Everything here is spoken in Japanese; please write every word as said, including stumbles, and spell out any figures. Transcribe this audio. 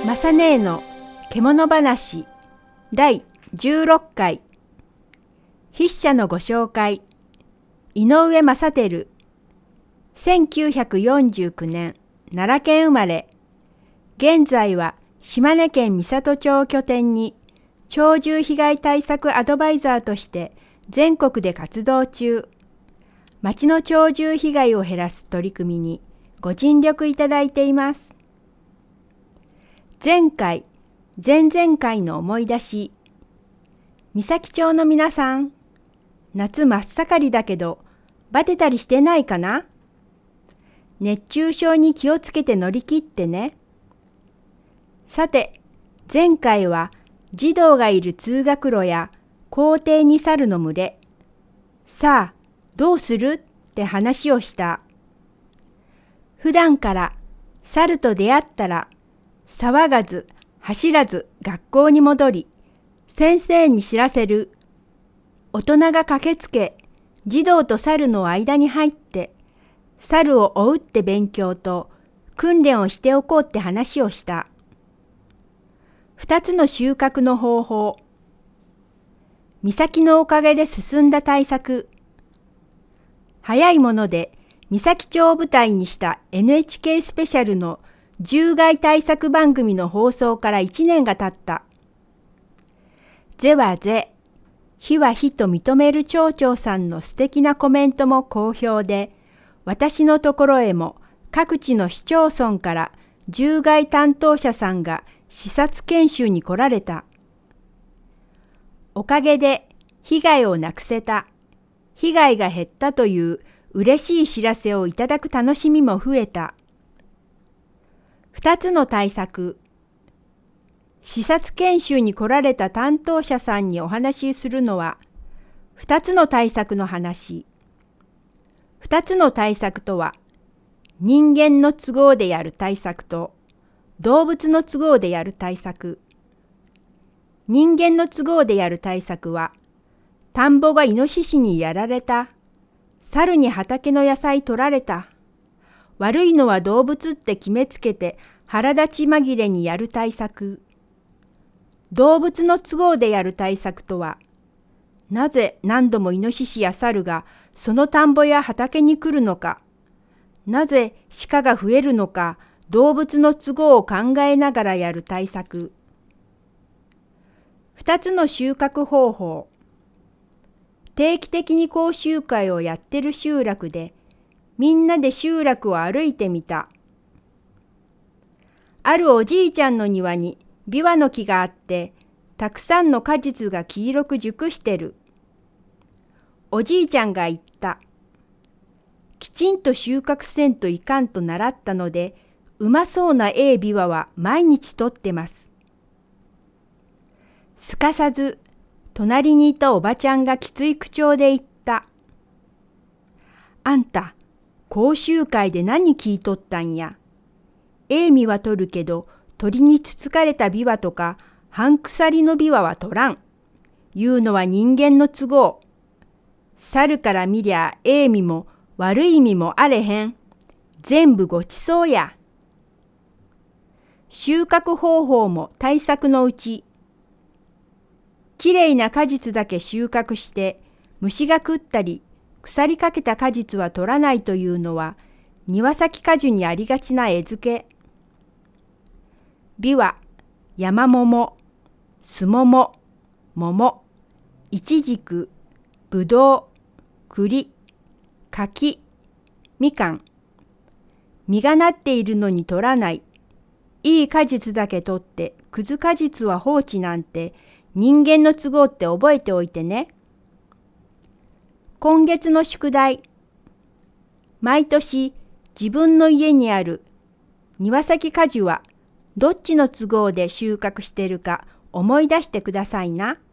まさねえの獣話だいじゅうろっかい。筆者のご紹介。井上正輝。せんきゅうひゃくよんじゅうきゅうねん奈良県生まれ。現在は島根県美郷町を拠点に鳥獣被害対策アドバイザーとして全国で活動中。町の鳥獣被害を減らす取り組みにご尽力いただいています。前回、前々回の思い出し。三崎町の皆さん、夏真っ盛りだけど、バテたりしてないかな？熱中症に気をつけて乗り切ってね。さて、前回は児童がいる通学路や校庭に猿の群れ。さあ、どうする？って話をした。普段から猿と出会ったら、騒がず走らず学校に戻り、先生に知らせる。大人が駆けつけ、児童と猿の間に入って、猿を追うって勉強と訓練をしておこうって話をした。二つの収穫の方法。岬のおかげで進んだ対策。早いもので三崎町を舞台にした エヌエイチケー スペシャルの獣害対策番組の放送からいちねんが経った。是は是、非は非と認める町長さんの素敵なコメントも好評で、私のところへも各地の市町村から獣害担当者さんが視察研修に来られた。おかげで被害をなくせた、被害が減ったという嬉しい知らせをいただく楽しみも増えた。二つの対策。視察研修に来られた担当者さんにお話しするのは、二つの対策の話。二つの対策とは、人間の都合でやる対策と、動物の都合でやる対策。人間の都合でやる対策は、田んぼがイノシシにやられた。猿に畑の野菜取られた。悪いのは動物って決めつけて腹立ち紛れにやる対策。動物の都合でやる対策とは、なぜ何度もイノシシや猿がその田んぼや畑に来るのか、なぜ鹿が増えるのか、動物の都合を考えながらやる対策。二つの収穫方法。定期的に講習会をやってる集落で、みんなで集落を歩いてみた。あるおじいちゃんの庭にビワの木があって、たくさんの果実が黄色く熟してる。おじいちゃんが言った。きちんと収穫せんといかんと習ったので、うまそうなええビワは毎日取ってます。すかさず、隣にいたおばちゃんがきつい口調で言った。あんた、講習会で何聞いとったんや。ええ実は取るけど、鳥につつかれたビワとか、半鎖のビワは取らん。言うのは人間の都合。猿から見りゃええ実も悪い実もあれへん。全部ごちそうや。収穫方法も対策のうち。きれいな果実だけ収穫して、虫が食ったり、腐りかけた果実は取らないというのは、庭先果樹にありがちな絵付け。ビワ、山桃、スモモ、桃、イチジク、ブドウ、栗、柿、みかん。実がなっているのに取らない。いい果実だけ取って、くず果実は放置なんて、人間の都合って覚えておいてね。今月の宿題。毎年自分の家にある庭先果樹はどっちの都合で収穫しているか思い出してくださいな。